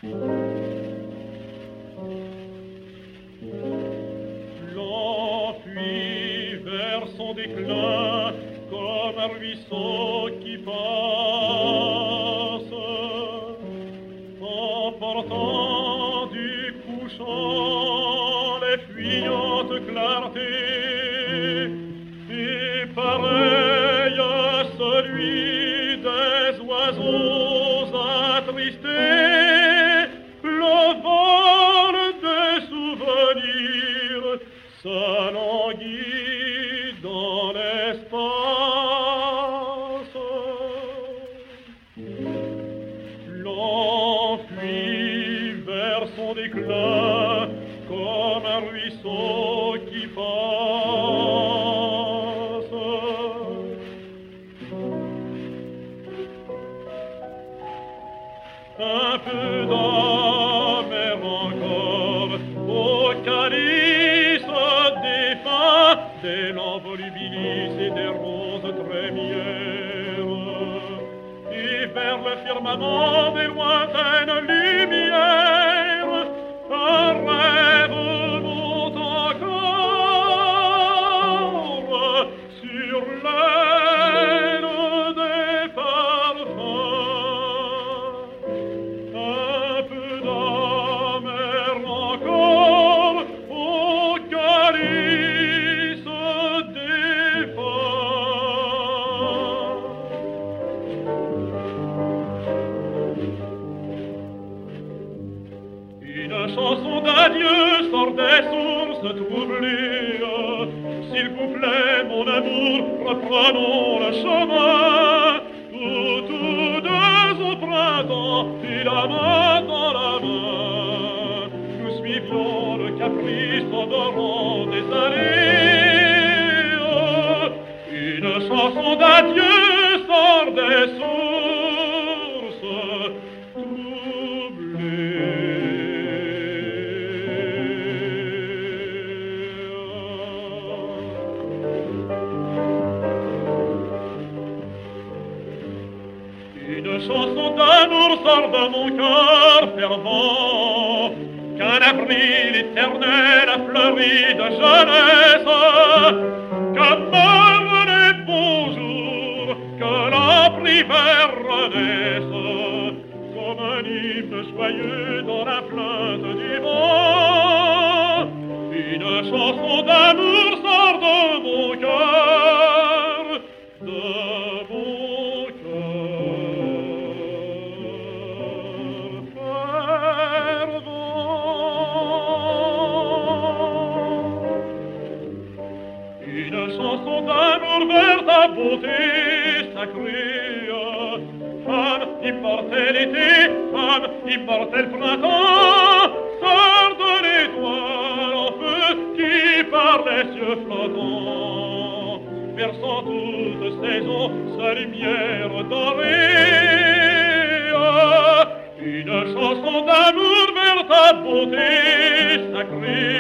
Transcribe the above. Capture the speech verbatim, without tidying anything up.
L'enfuit vers son déclin comme un ruisseau qui passe, emportant du couchant les fuyantes clartés, et pareil à celui des oiseaux attristés, le vol des souvenirs s'alanguit dans l'espace. L'enfuit vers son déclin comme un ruisseau qui passe. Un peu d'amère encore au calice défunt d'élan volubilis et des roses trémières, et vers le firmament des lointaines lumières un rêve monte encore sur l'aile des parfums. Un peu d'amère encore au calice défunt. Une chanson d'adieu sort des sources troublées. S'il vous plaît, mon amour, reprenons le chemin où tous deux au printemps, et la main dans la main, nous suivions le caprice odorant des allées. Une chanson d'adieu sort des sources Une chanson d'amour sort de mon cœur fervent, qu'un avril éternel a fleuri de jeunesse, que meurent les beaux jours, que l'hiver renaisse, comme un hymne joyeux dans la plainte du vent. Une chanson d'amour sort de mon cœur, de mon cœur fervent. Une chanson d'amour vers ta beauté sacrée, femme, immortel l'été, femme, immortel printemps, sort de l'étoile en feu qui par les cieux flottants, versant toute saison sa lumière dorée. Une chanson d'amour vers ta beauté sacrée,